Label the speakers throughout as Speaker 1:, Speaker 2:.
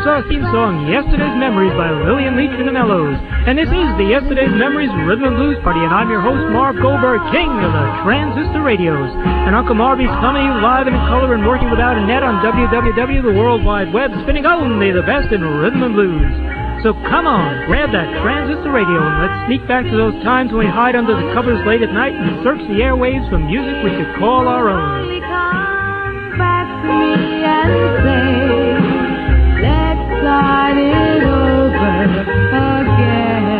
Speaker 1: our theme song, Yesterday's Memories by Lillian Leach and the Mellows. And this is the Yesterday's Memories Rhythm and Blues Party, and I'm your host, Marv Goldberg, king of the transistor radios. And Uncle Marvy's coming to you live and in color and working without a net on www, the World Wide Web, spinning only the best in rhythm and blues. So come on, grab that transistor radio and let's sneak back to those times when we hide under the covers late at night and search the airwaves for music we could call our own.
Speaker 2: Come back to me and say, let's start it over again.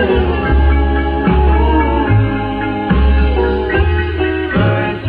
Speaker 2: First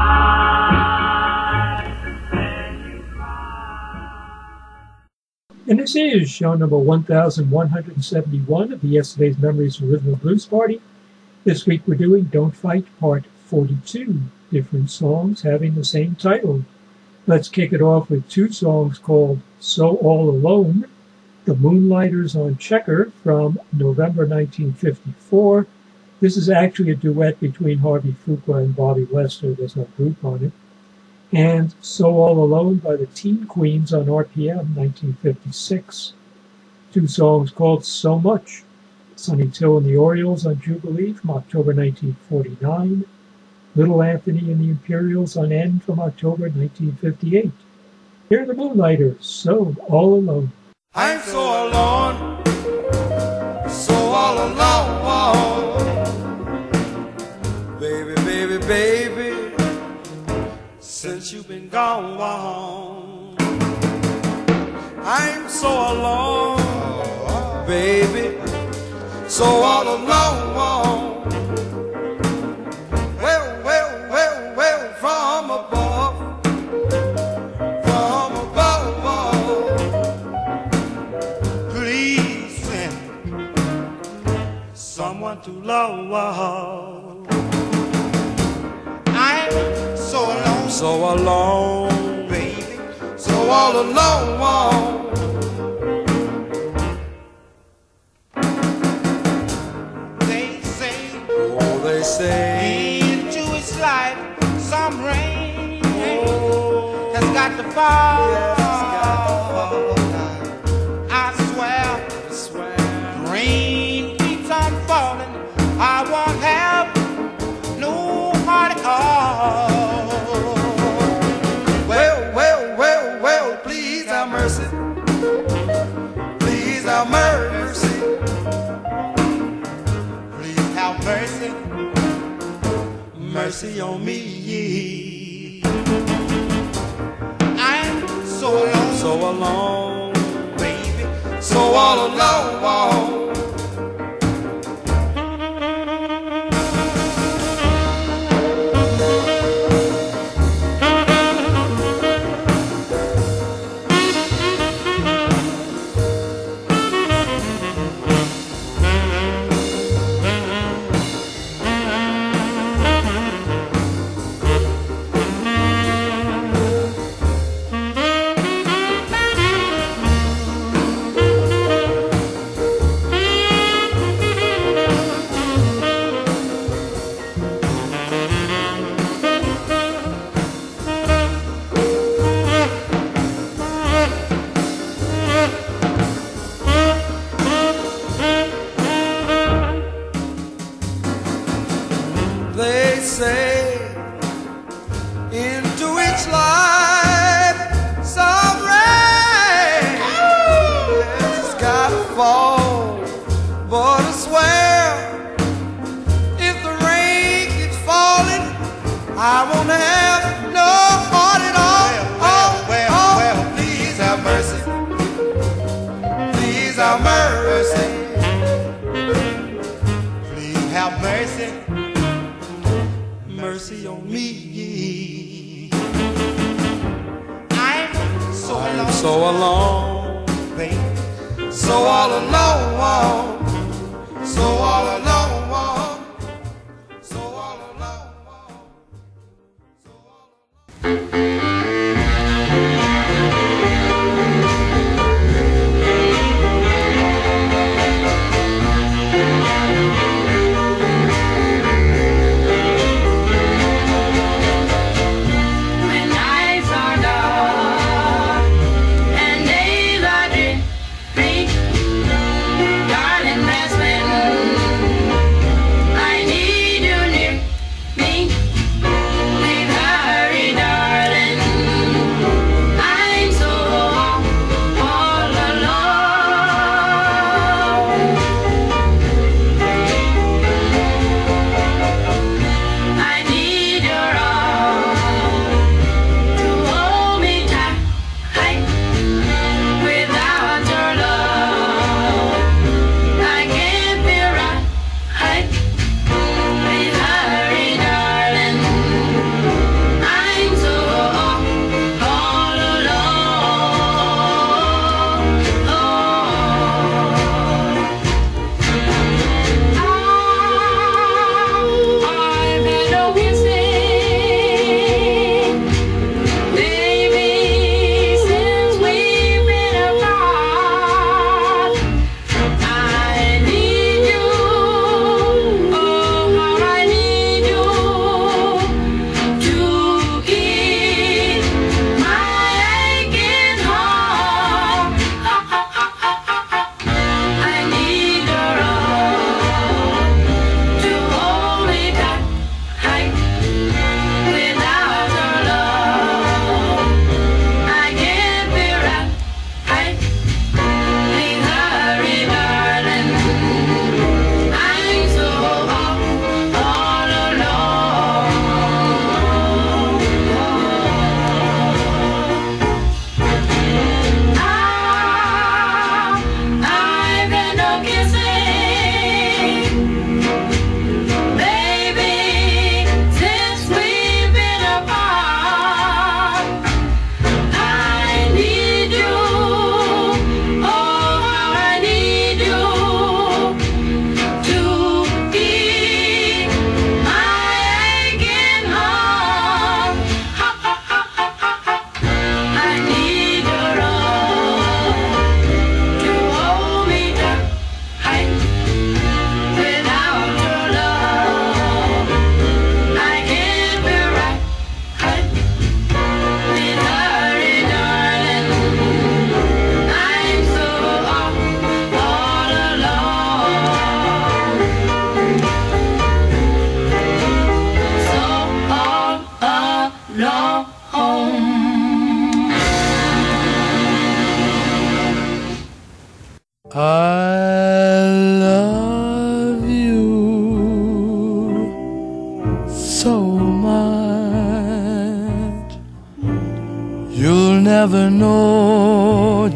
Speaker 2: July, then you cry.
Speaker 3: And this is show number 1171 of the Yesterday's Memories of Rhythm and Blues Party. This week we're doing Don't Fight Part 42, different songs having the same title. Let's kick it off with two songs called So All Alone, The Moonlighters on Checker from November 1954. This is actually a duet between Harvey Fuqua and Bobby Lester. There's no group on it. And So All Alone by the Teen Queens on RPM, 1956. Two songs called So Much, Sonny Till and the Orioles on Jubilee from October 1949. Little Anthony and the Imperials on N from October 1958. Here are the Moonlighters, So All Alone.
Speaker 4: I'm so alone, so all alone. Baby, baby, baby, since you've been gone. I'm so alone, baby, so all alone. Well, from above, please send someone to love. I'm so alone, baby, so all alone. They say into his life some rain has got to fall. I swear, rain keeps on falling. I won't have no heart at all. Well, please have mercy. Please have mercy. Please have mercy. Mercy on me. I'm so alone, baby, so all alone. They say into each life some rain has gotta fall, but I swear if the rain keeps falling, I won't have no heart at all. Well, please have mercy. Please have mercy. Please have mercy. Mercy on me. I'm so alone, baby, so all alone, so all alone, so all alone, so all alone.
Speaker 2: When nights are dark and days are dreary,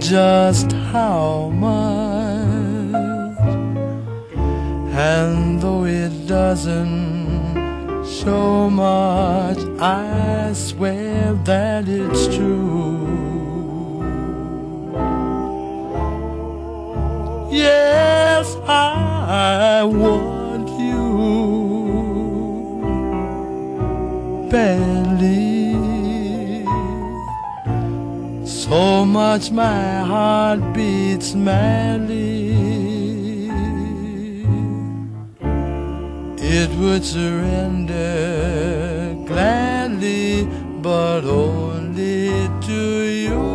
Speaker 5: just how much, and though it doesn't show much, I swear that it's true. Yes, I want you badly, so much my heart beats madly. It would surrender gladly, but only to you.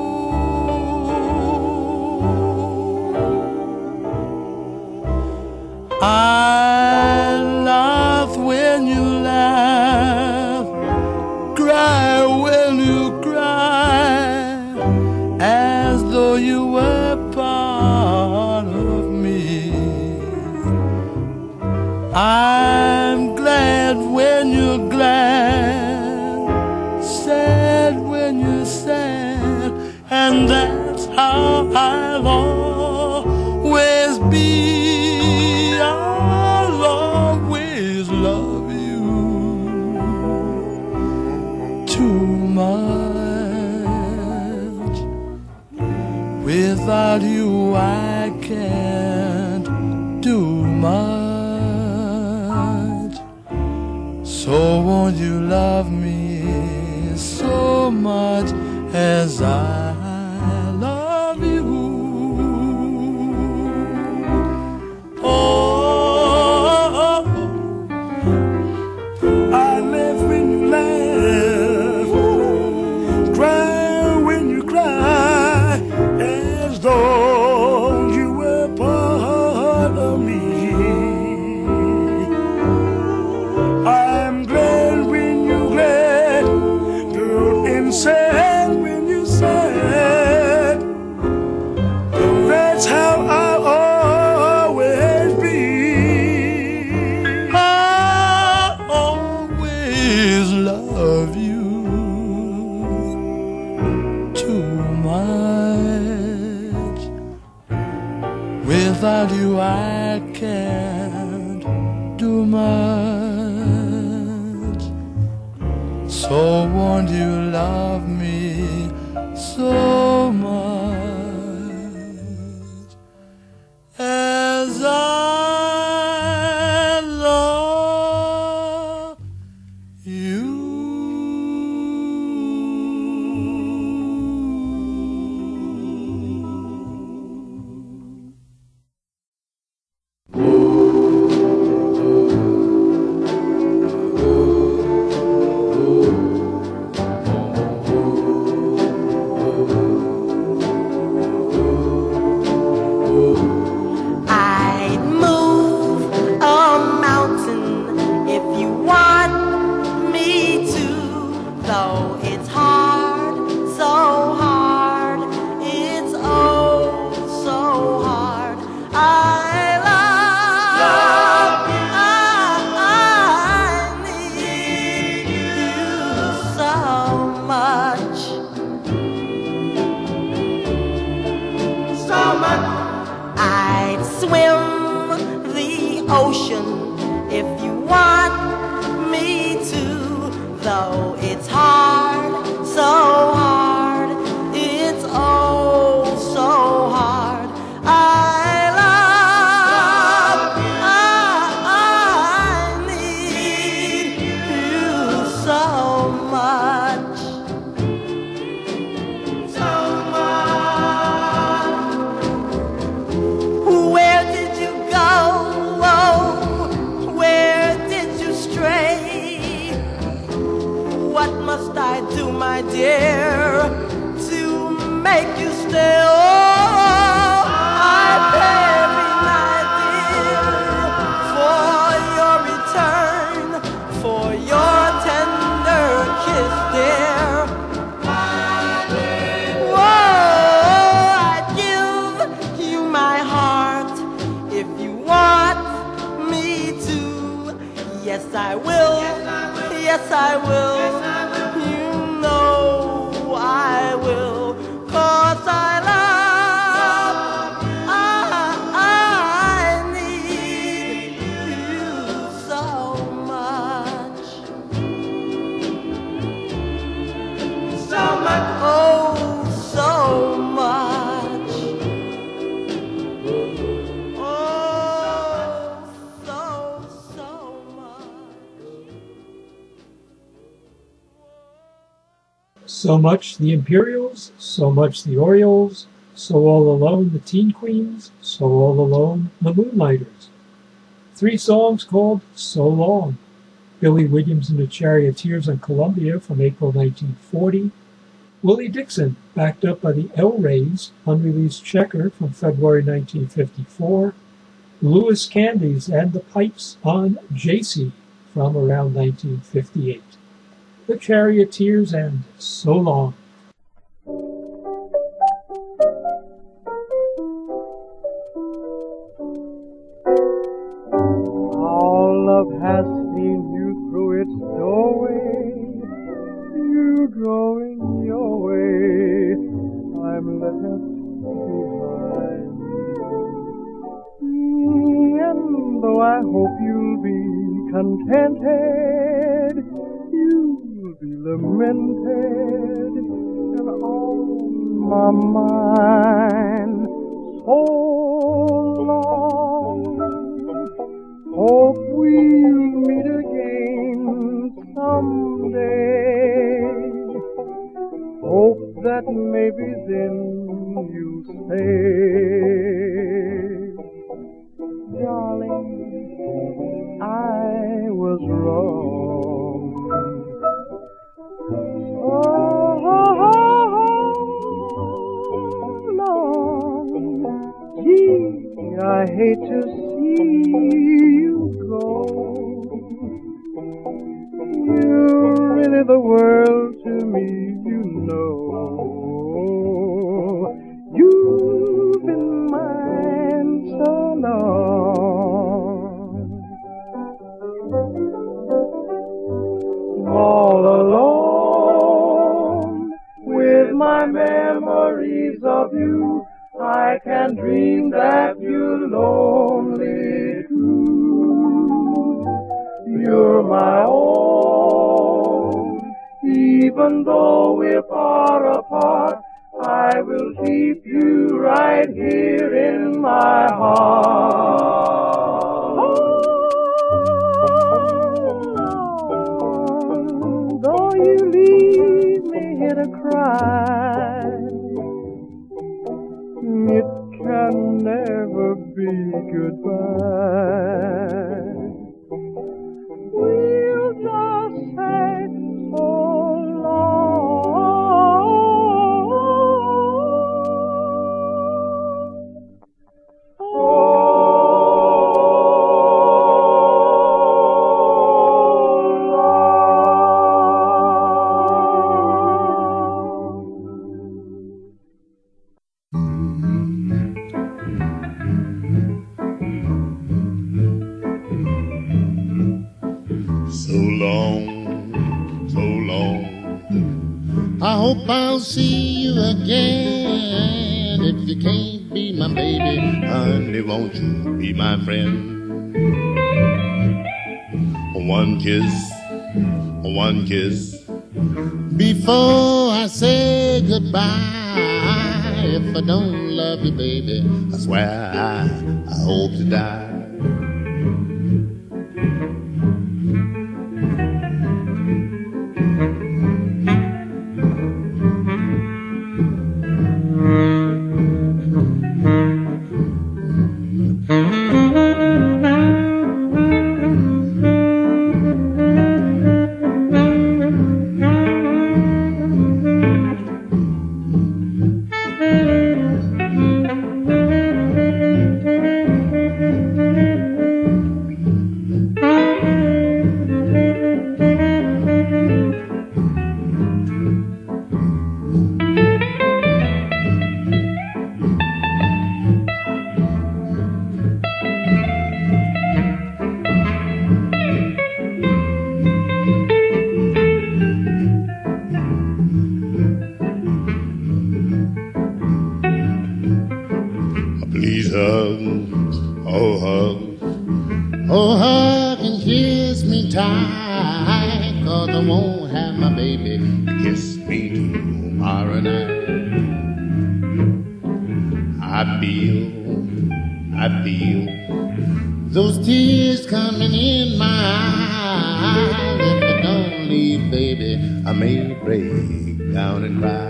Speaker 5: I laugh when you laugh, cry when you cry, as though you were part of me. I'm glad when you're glad, sad when you're sad, and that's how I'll always be. I'll always love you too much. Without you I can't do much. So won't you love me so much as I love you? Oh, I laugh when you laugh, cry when you cry, as though you were part of me. I'm glad when you're glad, good and sad when you're sad. That's how I'll always be. I'll always love you too much. Without you I can't do much. So won't you love me so much as I love you?
Speaker 6: I'd move a mountain if you want me to, though it's hard, so hard, it's oh so hard. I love you, I need you so much, so much. I'd swim the ocean if you want me to, though it's hard, so hard, it's oh so hard. I love you, I need you so much, so much. Where did you go? Where did you stray? What must I do, my dear, to make you stay? Oh, I pray every night, dear, for your return, for your tender kiss, dear. Whoa, I'd give you my heart if you want me to. Yes, I will. Yes, I will. You know I will. 'Cause I love
Speaker 3: So Much the Imperials, So Much the Orioles, So All Alone the Teen Queens, So All Alone the Moonlighters. 3 songs called So Long. Billy Williams and the Charioteers on Columbia from April 1940. Willie Dixon, backed up by the El-Rays, unreleased Checker from February 1954. Louis Candies and the Pipes on JC from around 1958. The Charioteers and So Long.
Speaker 7: All love has seen you through its doorway, you going your way, I'm left behind. And though I hope you'll be contented, you'll be lamented and on my mind so long. Hope we'll meet again someday. Hope that maybe then you'll say, darling, I was wrong. Oh, long, gee, I hate to see you go. You're really the world to me, you know. You've been mine so long. All alone with my memories of you, I can dream that you're only true. You're my own, even though we're far apart, I will keep you right here in my heart. Oh, though you leave me here to cry, it can never be goodbye. We'll just say so long. So
Speaker 5: long. I hope I'll see you again. If you can't be my baby, honey, won't you be my friend? One kiss before I say goodbye. If I don't love you, baby, I swear I hope to die. Please hug, oh hug and kiss me tight, 'cause I won't have my baby kiss me tomorrow night. I feel those tears coming in my eyes. If I don't leave, baby, I may break down and cry.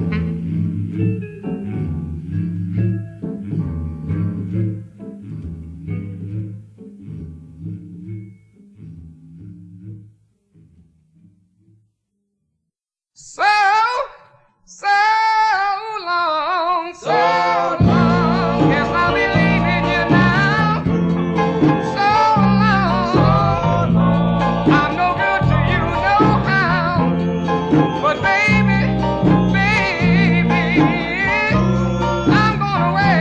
Speaker 4: So long, so long. Yes, I'll be leaving you now. So long, I'm no good to you, no how. But baby, I'm going away.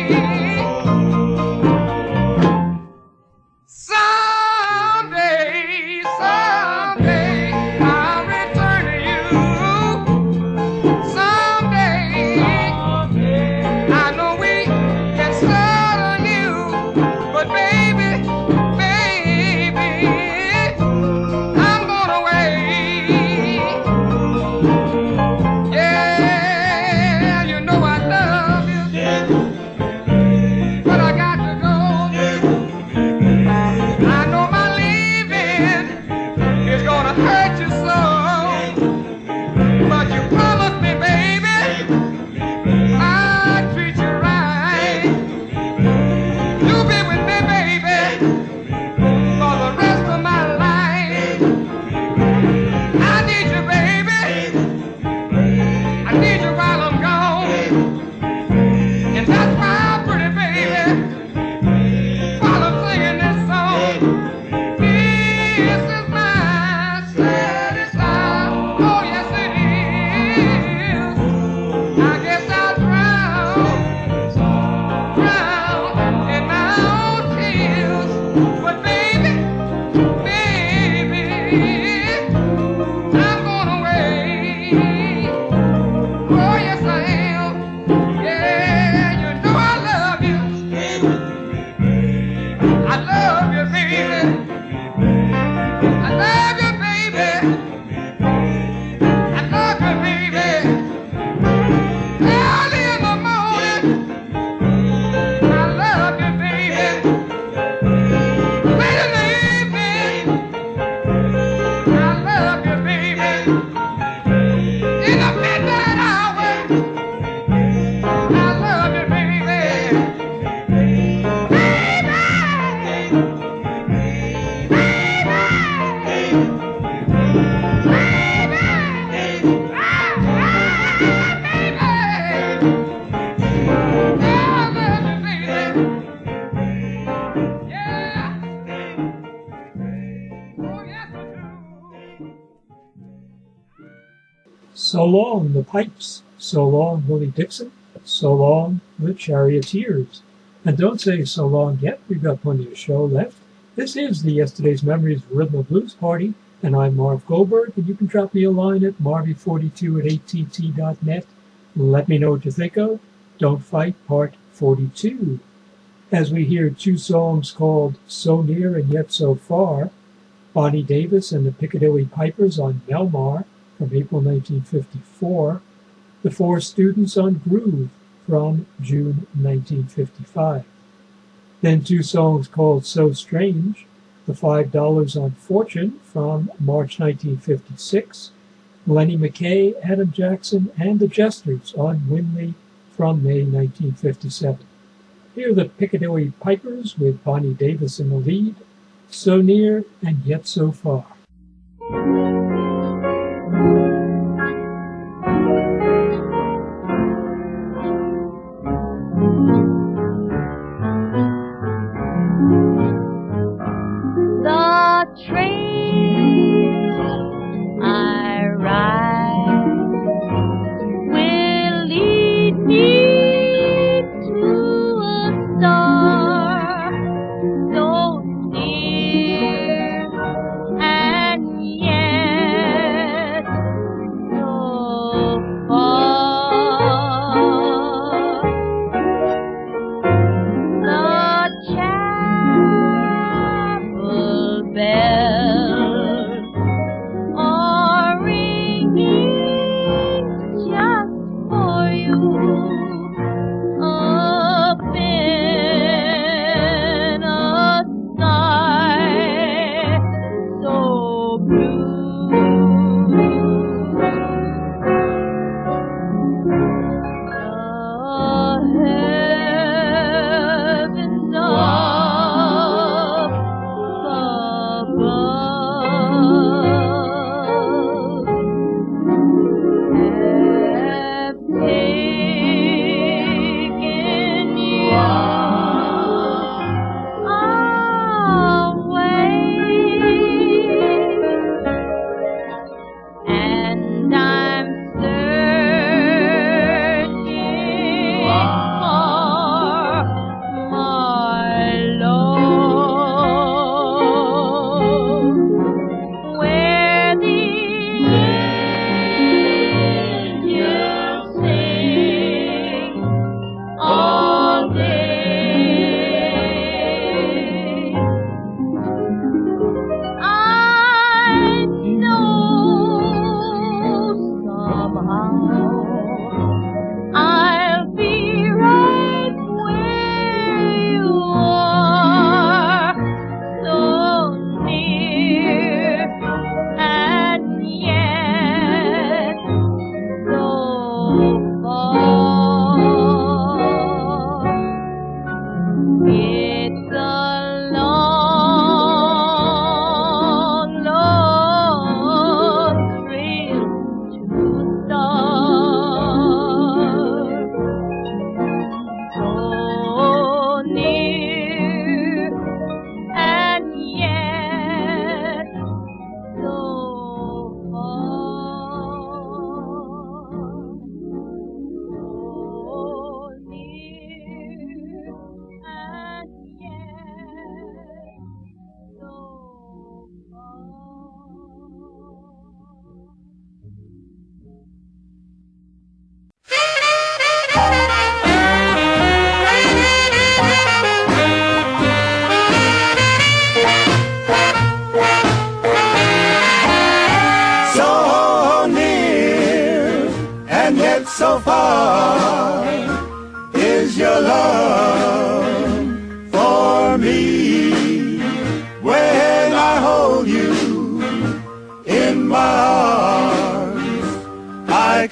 Speaker 4: Someday, I'll return to you. I know we can start anew, but baby, I'm going away. Yeah, you know I love you, but I got to go. I know my leaving is gonna hurt you so, but you promised me, baby, I'd treat you right. You'll be with me, baby, for the rest of my life. I need you, baby. I need you while I'm gone. And that's why, pretty baby, while I'm singing this song, this is my saddest song. Oh, yes, it is. I guess I'll drown in my own tears. But baby, I'm going away. Oh, yes, I am. Yeah, you know I love you. I love you, baby. I love you, baby. I love you, baby. Early in the morning, I love you, baby. Late in the evening, I love you, baby. In the midnight hour, I love you, baby.
Speaker 3: So long, the Pipes. So long, Willie Dixon. So long, the Charioteers. And don't say so long yet. We've got plenty of show left. This is the Yesterday's Memories Rhythm and Blues Party, and I'm Marv Goldberg, and you can drop me a line at marvy42@att.net. Let me know what you think of Don't Fight Part 42. As we hear two songs called So Near and Yet So Far, Bonnie Davis and the Piccadilly Pipers on Melmar from April 1954, The Four Students on Groove from June 1955. Then two songs called So Strange, The $5 on Fortune from March 1956, Lenny McKay, Adam Jackson, and the Jesters on Winley from May 1957. Here are the Piccadilly Pipers with Bonnie Davis in the lead, So Near and Yet So Far.
Speaker 2: The train I ride will lead me to a star so near and yet so far. The chapel bell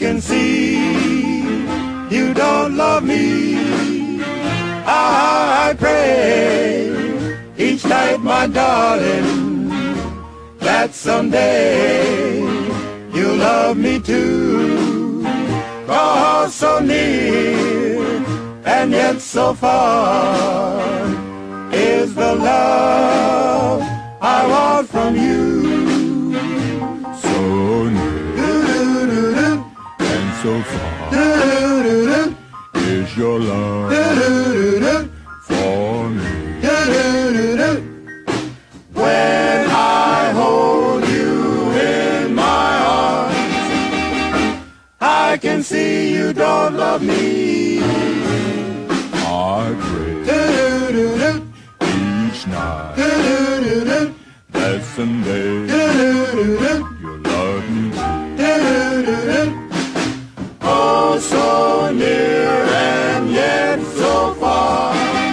Speaker 8: can see you don't love me. I pray each night, my darling, that someday you'll love me too. 'Cause so near and yet so far is the love I want from you.
Speaker 9: So near and so far is your love for me.
Speaker 8: When I hold you in my arms, I can see you don't love me.
Speaker 9: I pray each night that someday you'll love me too.
Speaker 8: Oh, so near and yet so far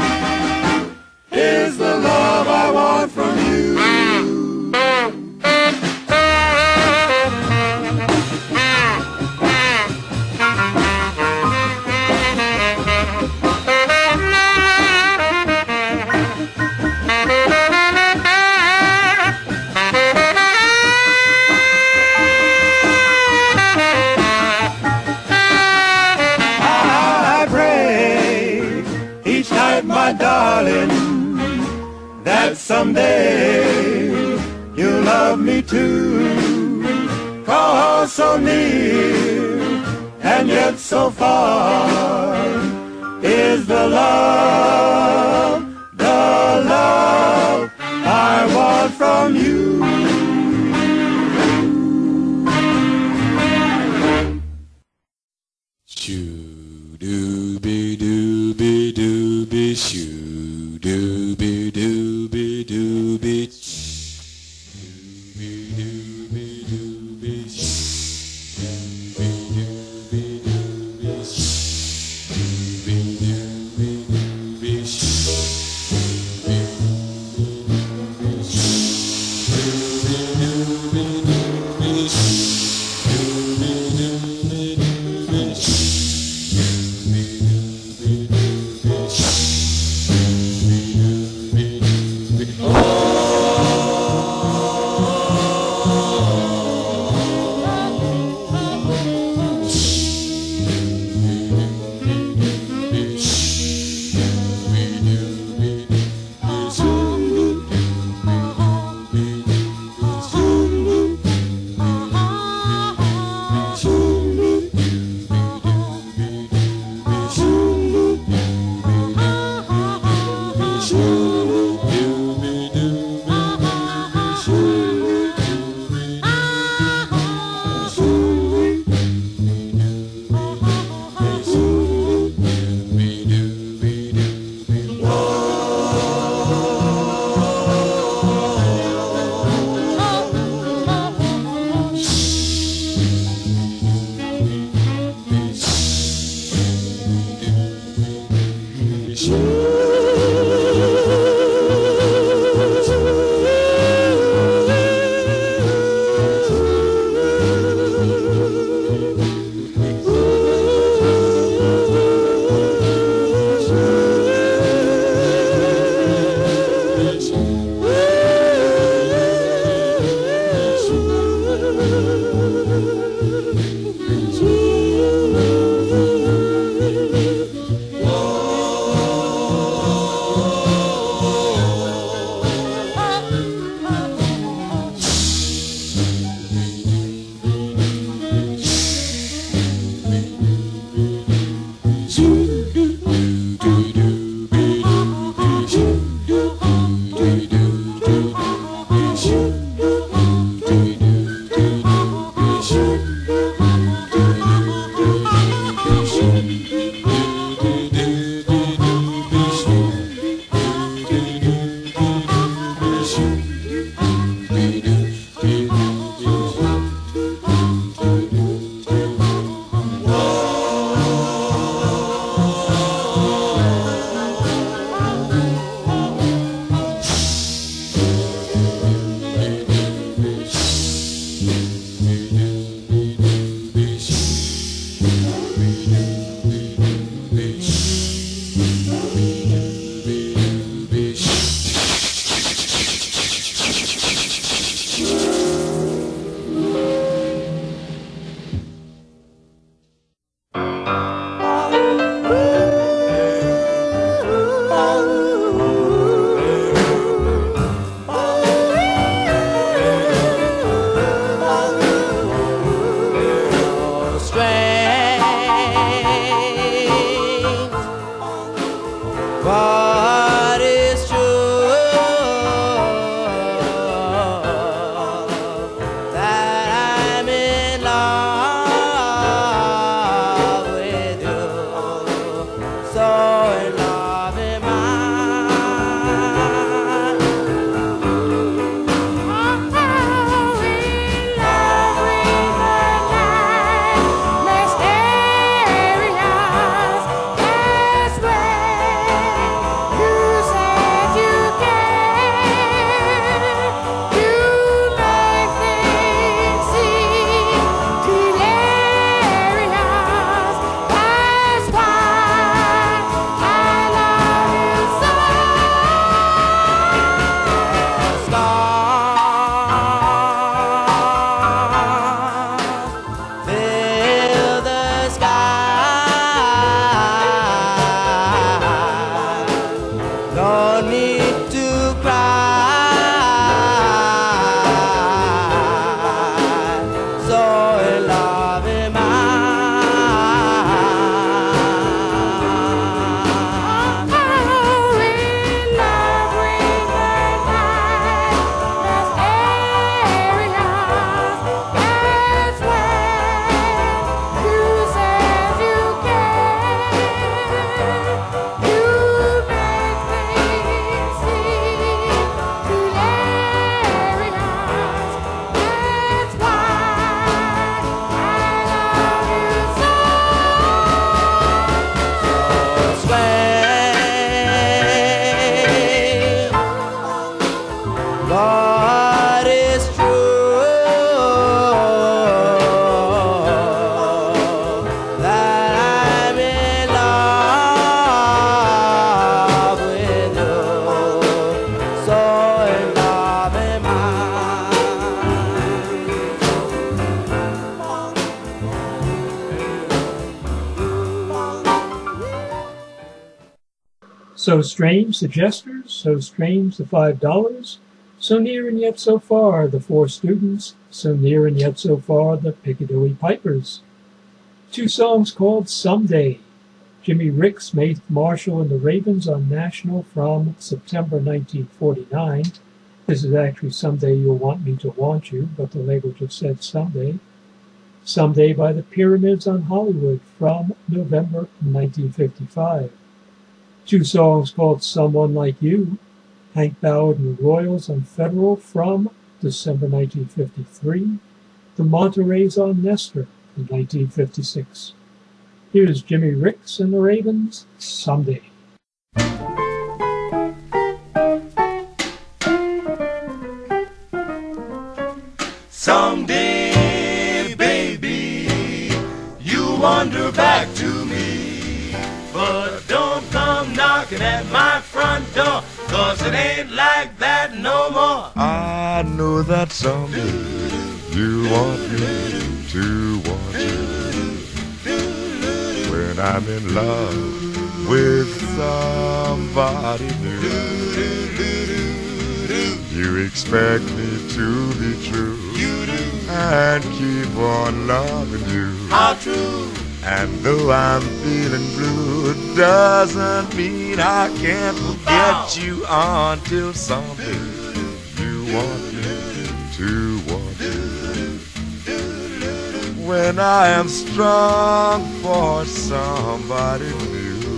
Speaker 8: is the love I want from you. I pray each night, my darling, that someday you'll love me too. 'Cause so near and yet so far is the love I want from you.
Speaker 10: Shoo doo be doo be doo be shoo doo be doo be doo be Oh
Speaker 6: but it's true that I'm in love with you. So in love am I.
Speaker 3: So strange the jesters, so strange the $5, so near and yet so far the four students, so near and yet so far the Piccadilly Pipers. Two songs called Someday. Jimmy Ricks, Maeve Marshall and the Ravens on National from September 1949. This is actually Someday You'll Want Me to Want You, but the label just said Someday. Someday by the Pyramids on Hollywood from November 1955. Two songs called Someone Like You, Hank Ballard and the Royals on Federal from December 1953, the Monterey's on Nestor in 1956. Here's Jimmy Ricks and the Ravens, Someday.
Speaker 8: Someday, baby, you wander back to me, but don't come knocking at my front door, 'cause it ain't like that no more. I know that someday you want me to want you. When I'm in love with somebody new, you expect me to be true and keep on loving you. How true? And though I'm feeling blue, it doesn't mean I can't forget you until someday you want me to want you. When I am strong for somebody new,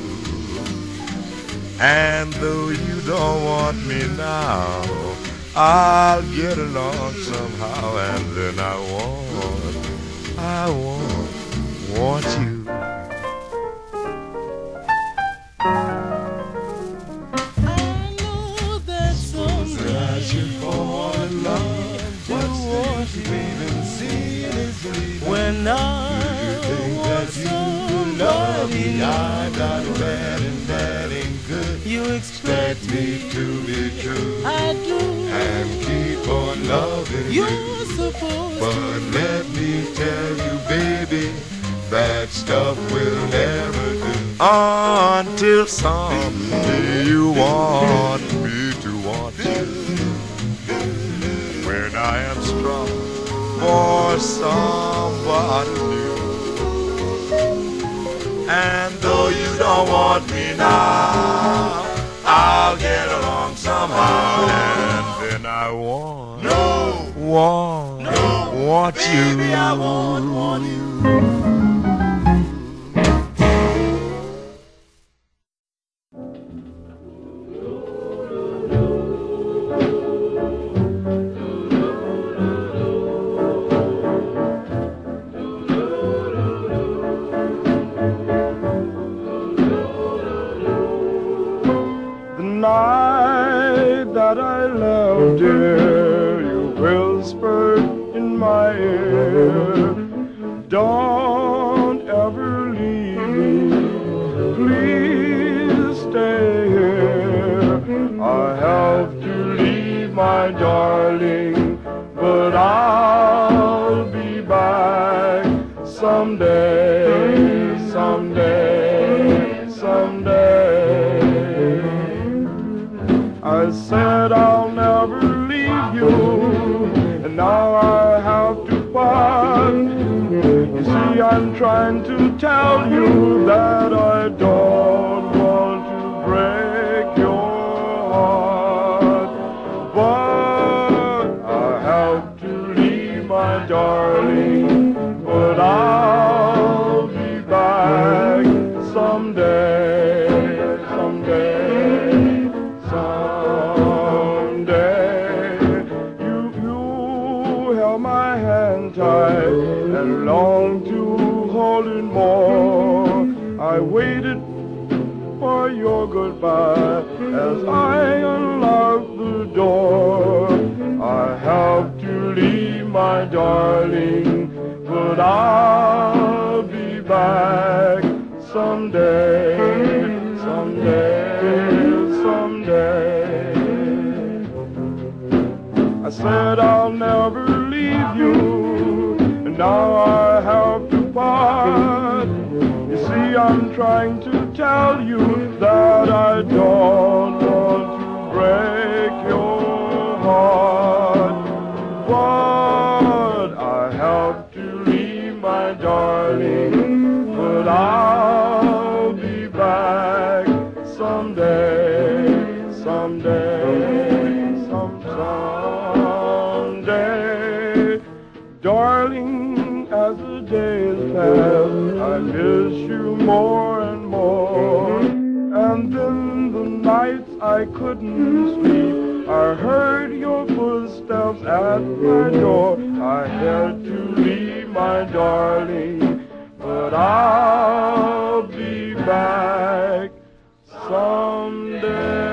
Speaker 8: and though you don't want me now, I'll get along somehow, and then I want you.
Speaker 6: I know that someday
Speaker 8: I should fall in love. What's the even see is
Speaker 6: when I want somebody,
Speaker 8: I got bad and that ain't good.
Speaker 6: you expect
Speaker 8: Me to be true
Speaker 6: I do.
Speaker 8: and keep on loving you.
Speaker 6: You're supposed
Speaker 8: But let me tell you, baby, that stuff will never do until someday you want me to want you. When I am strong for somebody new, and though you don't want me now, I'll get along somehow, and then I want you. Baby, I want you.
Speaker 7: The night that I left, dear, you whispered in my ear, don't ever leave me, please stay here. I have to leave my darling, but I'll be back someday, someday, someday. I said I'll never leave you, and now I have to part. You see, I'm trying to tell you that I don't want to break your heart, but I have to leave my darling, but I'll be back someday, someday, someday. You held my hand tight and longed to hold it more. I waited for your goodbye as I unlocked the door. I have to leave my darling, but I'll be back someday, someday, someday. I said I'll never leave you, and now I have to part. You see, I'm trying to tell you that I don't want to break your heart, but I have to leave my darling, but I'll be back someday, someday, someday. Darling, as the days pass, I miss you more and more. And then the nights I couldn't sleep, I heard your footsteps at my door. I had to leave my darling, but I'll be back someday.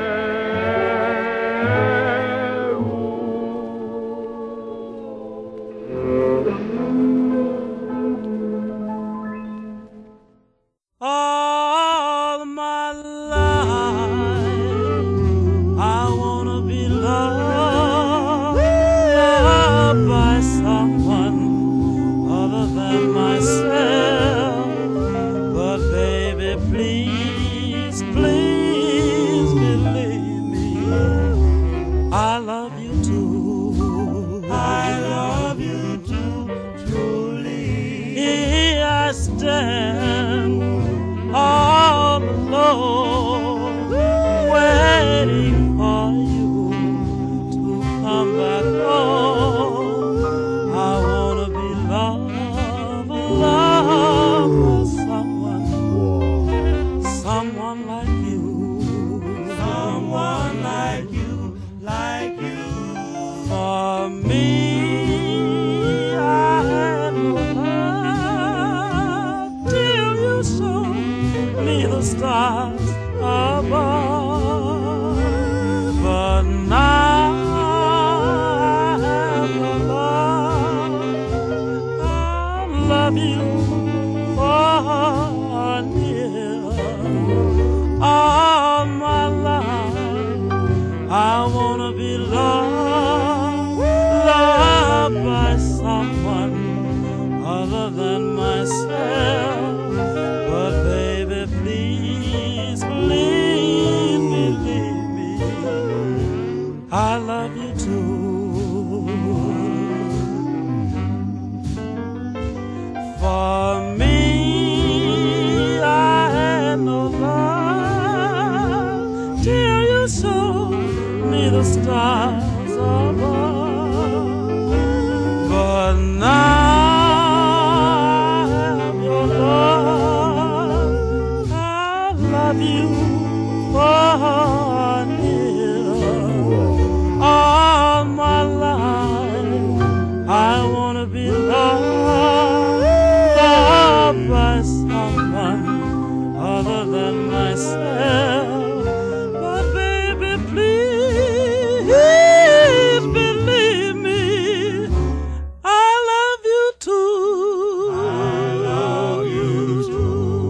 Speaker 6: All my life, I wanna be loved by someone other than myself. But baby, please, please believe me, I love you too. I love you too, truly. Here I stand all alone, waiting for you to come back home. I wanna be loved by someone, someone like you, someone like you, like you. For me, I had no love till you showed me the stars above. But now I have your love. I love you for near. All my life I wanna be loved, loved by someone other than myself. But baby, please, please believe me, I love you too. For me, I had no love till you showed me the stars above. But now you for near. All my life I wanna be loved, loved by someone other than myself. But baby, please believe me, I love you too. I love you too.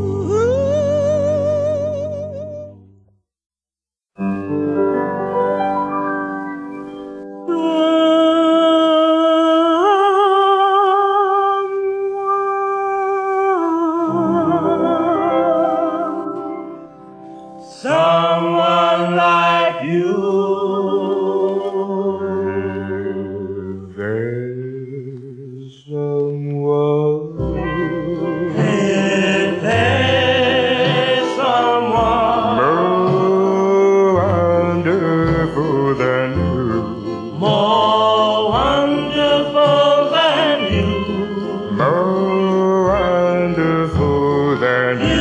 Speaker 6: Someone like you.
Speaker 8: There's someone.
Speaker 6: If there's someone
Speaker 8: More wonderful than you.
Speaker 6: more wonderful than you,
Speaker 8: More wonderful than you.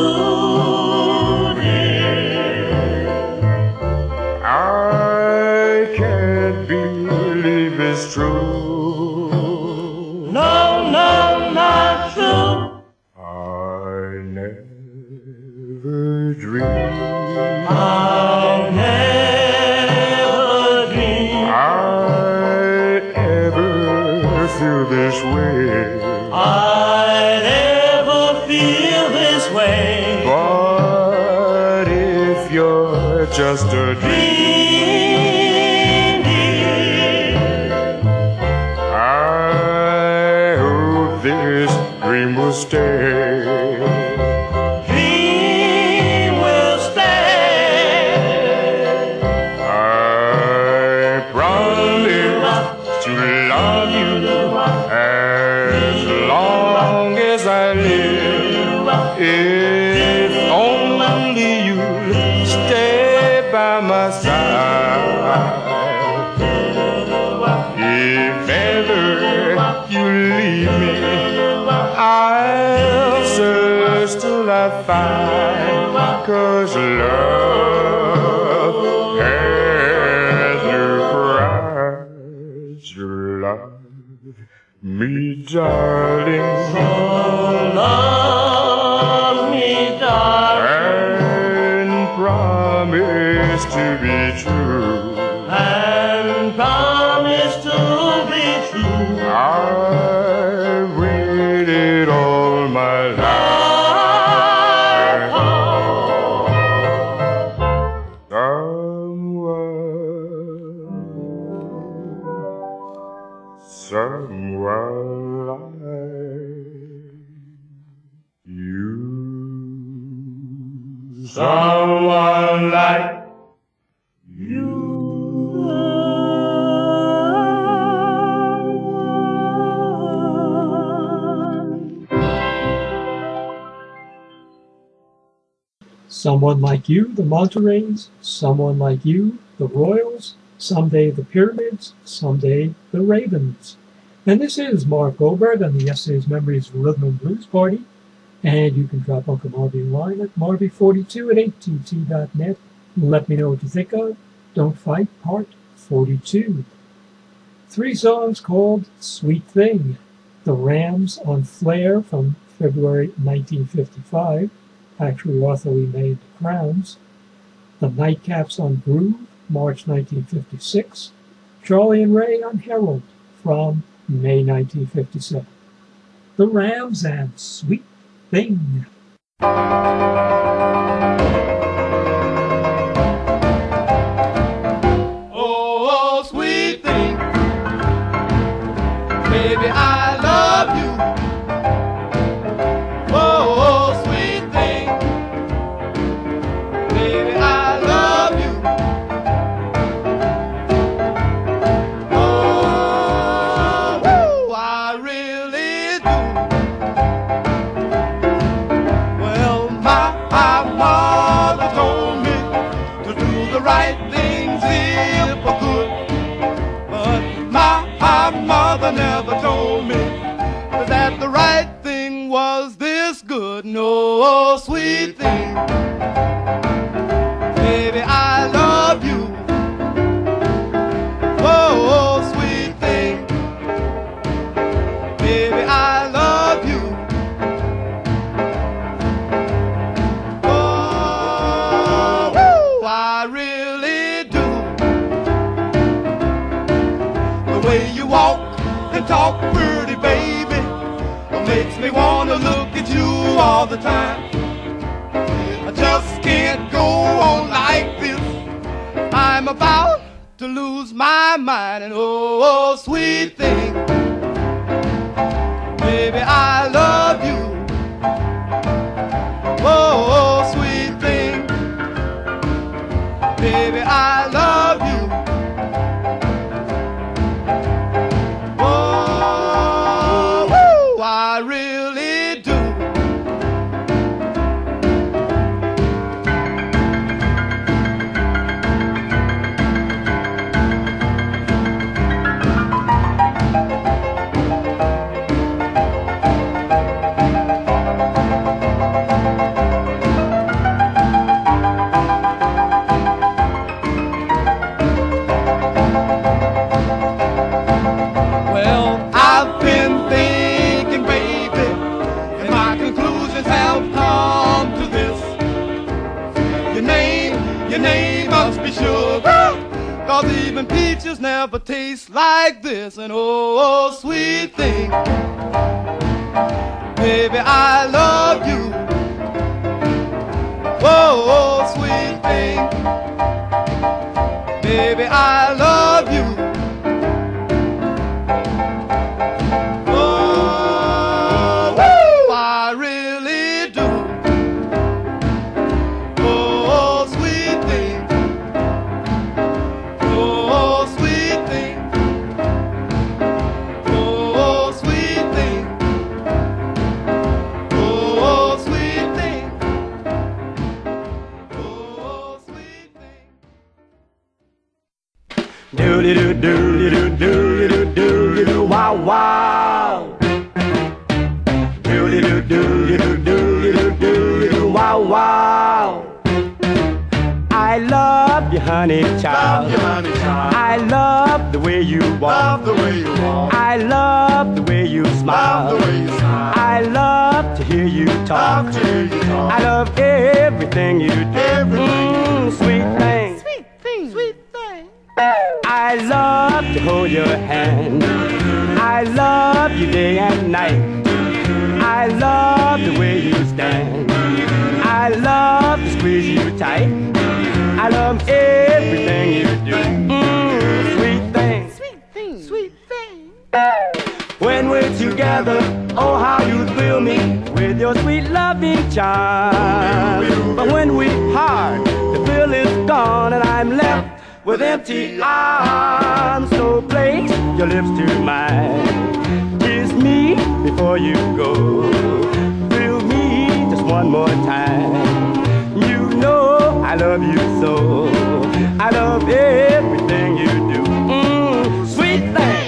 Speaker 8: I can't believe it's true.
Speaker 6: no, no, not true.
Speaker 8: I never dreamed
Speaker 6: I'll never dream
Speaker 8: this way.
Speaker 6: I never feel this way.
Speaker 8: But if you're just a dream, I hope this dream will stay.
Speaker 6: Dream will stay.
Speaker 8: I promise to love you as long as I live. If only you'll stay by my side. If ever you leave me, I'll search till I find, 'cause love has no price. Love me, darling.
Speaker 6: Love me, darling,
Speaker 8: And promise to be true.
Speaker 6: and promise to be true.
Speaker 8: I've waited all my life. Someone like you. Someone like
Speaker 3: Someone Like You, the Monterey's, Someone Like You, the Royals, Someday the Pyramids, Someday the Ravens. And this is Mark Goldberg on the Yesterday's Memories Rhythm and Blues Party. And you can drop Uncle Marvy a line at marvy42@att.net. Let me know what you think of Don't Fight Part 42. 3 songs called Sweet Thing. The Rams on Flair from February 1955. Actually, Arthur Lee made the crowns. The Nightcaps on Groove, March 1956. Charlie and Ray on Herald from May 1957. The Rams and Sweet Thing.
Speaker 4: Oh, sweet thing, baby, I love you. Oh, sweet thing, baby, I love you. Oh, woo, I really do. Well, my mother told me to do the right things if I could, but my mother never told me that the right thing was this good. No, sweet thing, baby, I love you. Oh, sweet thing, baby, I love you. Oh, woo, I really do. The way you walk and talk pretty, baby, makes me want to look at you all the time. I just can't go on like this. I'm about to lose my mind. And oh, sweet thing, baby, I love you. Oh, sweet thing, baby, I love you. Oh, woo, I really do. place like this, and oh, sweet thing, baby, I love you. Oh, sweet thing, baby, I love you. Oh, woo, I really do. Oh, sweet thing. Oh, sweet thing. Oh, sweet thing. Oh, sweet thing. Oh, sweet thing.
Speaker 11: Do-do-do-do-do-do-do-do, wow, wow. Do-do-do-do-do-do-do-do, wow, wow. I love you, honey child. I love the way you walk. I love the way you smile. I love to hear you talk. I love everything you do. Sweet thing.
Speaker 4: Sweet thing. Sweet thing.
Speaker 11: I love to hold your hand. I love you day and night. I love the way you stand. I love to squeeze you tight. I love everything you do. Sweet thing.
Speaker 4: Sweet thing. Sweet thing.
Speaker 11: When we're together, oh how you thrill me with your sweet loving charm. But when we part, the thrill is gone and I'm left with empty arms. So place your lips to mine. Kiss me before you go. Thrill me just one more time. You know I love you so. I love everything you do. Sweet thing.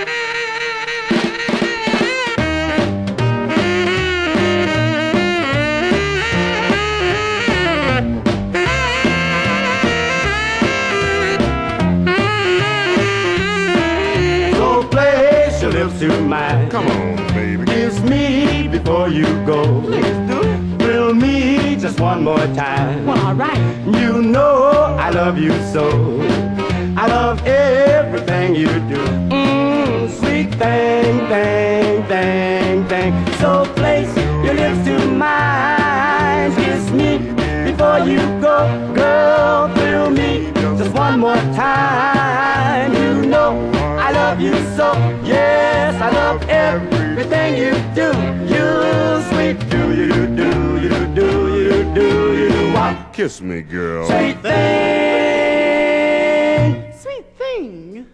Speaker 11: To mine.
Speaker 8: Come on, baby.
Speaker 11: Kiss me before you go.
Speaker 4: Please do.
Speaker 11: Thrill me just one more time.
Speaker 4: Well, all right.
Speaker 11: You know I love you so. I love everything you do. Sweet thing, thing, thing, thing. So place your lips to mine. Kiss me before you go. Girl, thrill me just one more time. You know I love you so. Yes, I love everything you do. You sweet do you do you do you do you do what?
Speaker 8: Kiss me, girl.
Speaker 11: Sweet thing.
Speaker 4: Sweet thing.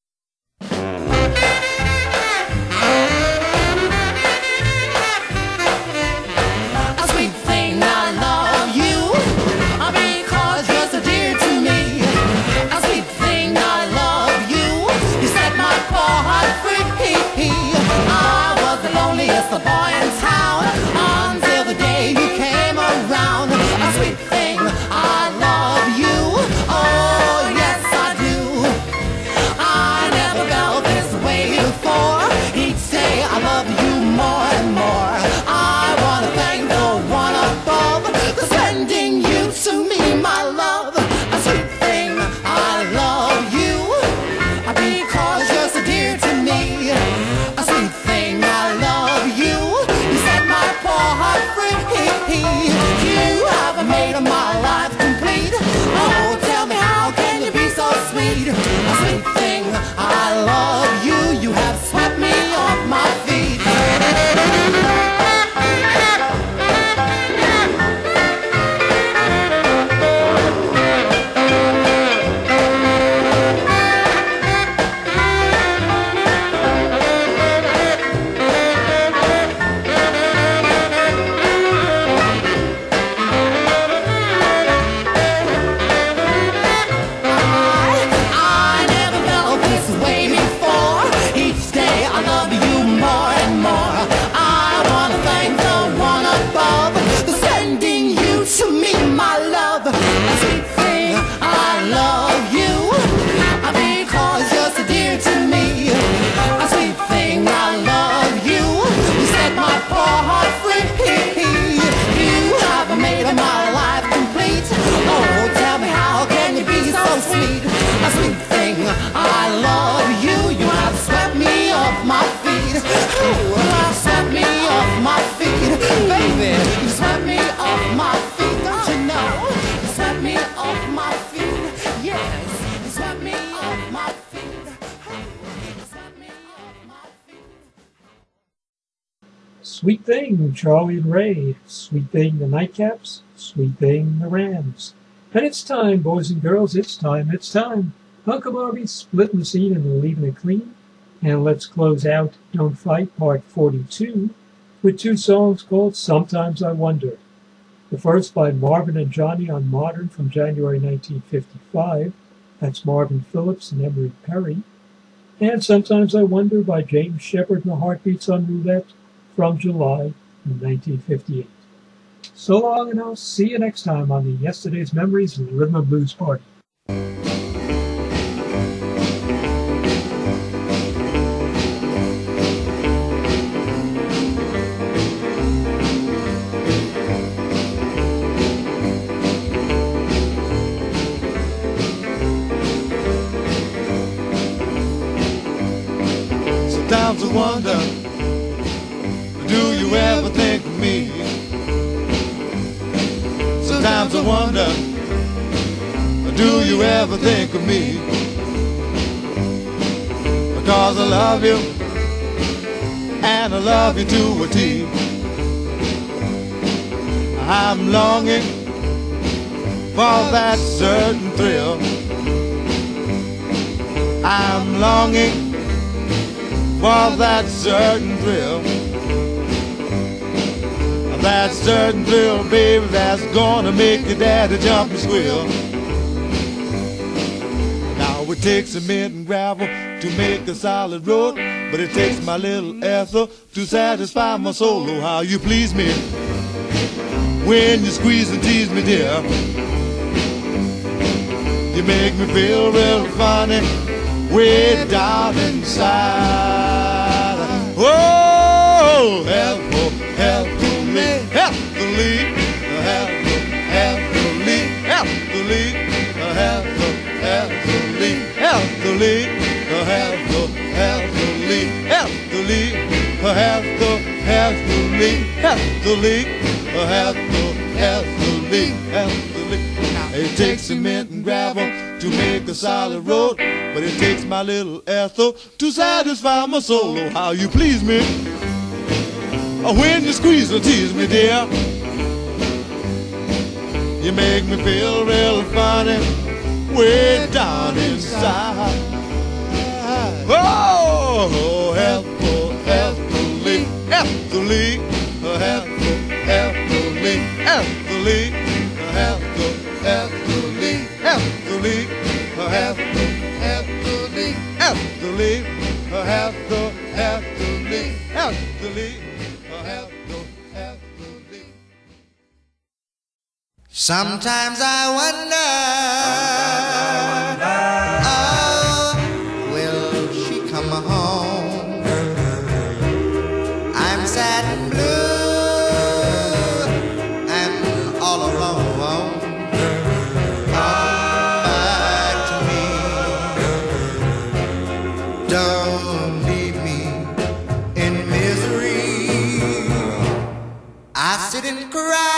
Speaker 12: A sweet thing, I love you because you're so dear to me. A sweet thing, I love you. You set my poor heart free. I was the loneliest boy in town until the day you came around. A sweet thing, I love you. Oh, yes, I do. I never felt this way before. Each day I love you more and more. I want to thank the one above for sending you to me, my love. A sweet thing, I love you because you're so dear to me. A sweet thing, I love you.
Speaker 3: Sweet Thing, Charlie and Ray. Sweet Thing, the Nightcaps. Sweet Thing, the Rams. And it's time, boys and girls, it's time. Uncle Marvy's splitting the scene and leaving it clean. And let's close out Don't Fight Part 42 with two songs called Sometimes I Wonder. The first by Marvin and Johnny on Modern from January 1955. That's Marvin Phillips and Emery Perry. And Sometimes I Wonder by James Shepard and the Heartbeats on Roulette from July 1958. So long, and I'll see you next time on the Yesterday's Memories Rhythm and Blues Party.
Speaker 5: Sometimes I wonder, do you ever think of me? Sometimes I wonder, do you ever think of me? Because I love you, and I love you to a T. I'm longing for that certain thrill. I'm longing for that certain thrill. That certain thrill, baby, that's gonna make your daddy jump and squeal. Now it takes cement and gravel to make a solid road, but it takes my little Ethel to satisfy my soul. Oh, how you please me when you squeeze and tease me, dear. You make me feel real funny way down inside. Oh, help me, healthily, healthily, healthily, healthily, healthily, healthily, healthily, healthily, healthily, healthily. It takes cement and gravel to make a solid road, but it takes my little Ethel to satisfy my soul. Oh, how you please me when you squeeze or tease me, dear. You make me feel real funny way down inside. Oh, healthily, healthily, healthily, healthily, healthily, healthily, healthily, healthily, healthily, healthily, healthily.
Speaker 12: Sometimes I wonder, oh, will she come home? I'm sad and blue and all alone. Come back to me, don't leave me in misery. I sit and cry.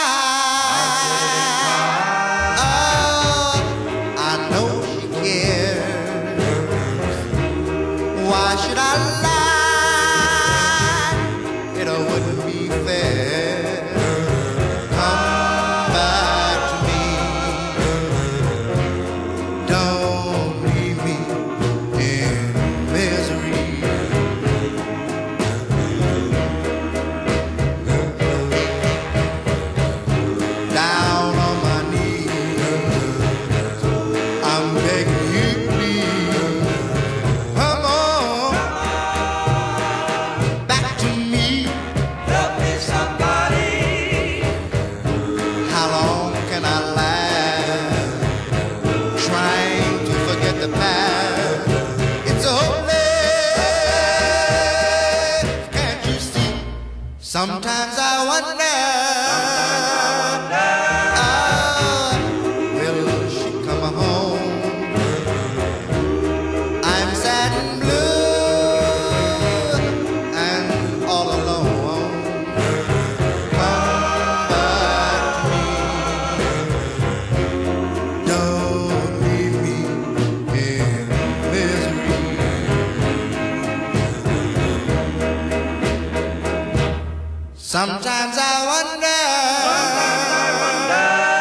Speaker 12: Sometimes I wonder, will she come home? I'm sad and blue and all alone. Come back to me, don't leave me in misery.
Speaker 13: Sometimes I wonder